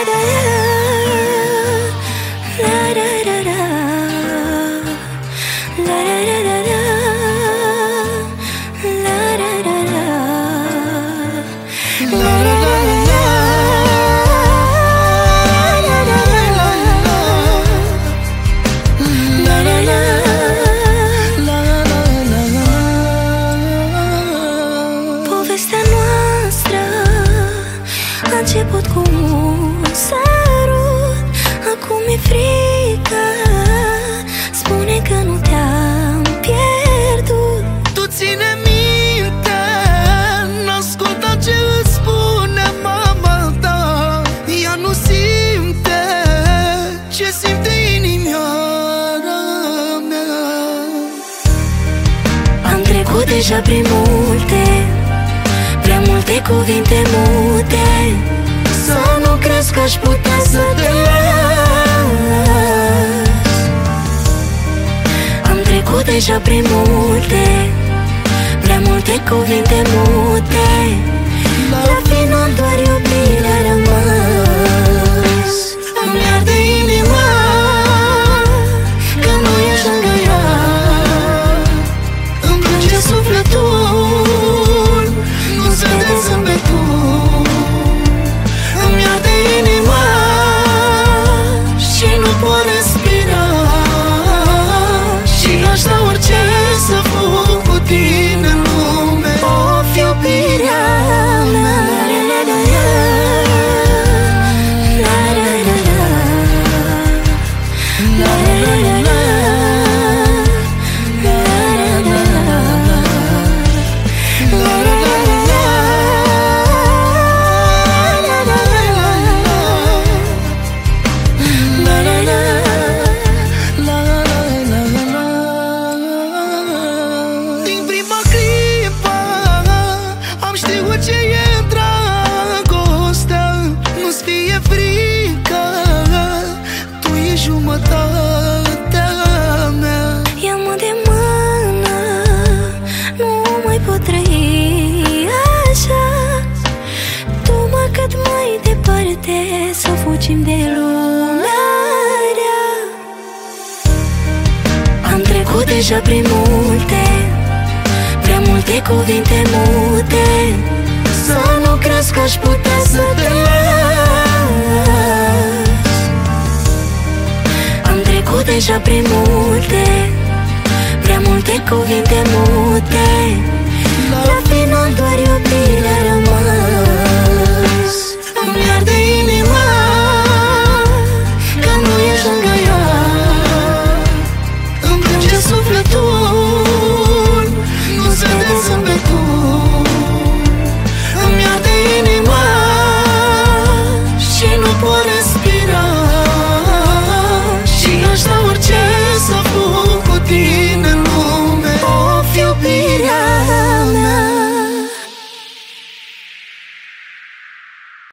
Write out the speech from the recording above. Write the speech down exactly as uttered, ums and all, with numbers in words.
Povestea noastră a început cu un sărut. Acum e frică, spune că nu te-am pierdut. Tu ține minte, n-asculta ce îți spune mama ta. Ea nu simte ce simte inimioara mea. Am trecut deja prin multe, prea multe cuvinte mute. Să nu crezi că aș putea să te las. Am trecut deja prin multe, prea multe cuvinte mute. La final doar iubirea a rămas. Îmi arde inima că nu ești lângă ea. Îmi plânge sufletul, nu-ți vede zâmbetul. Îmi arde inima și nu pot respira. Și aș da orice să fug cu tine în lume. Of, iubirea mea. Ce e dragostea, nu-ți fie frică, tu ești jumătatea mea. Ia-mă de mână, nu mai pot trăi așa. Du-mă cât mai departe, să fugim de lumea rea. Am trecut deja prin multe, prea multe cuvinte mute. Să nu crezi că aș putea să te las. Am trecut deja prin multe, prea multe cuvinte mute. La final doar iubirea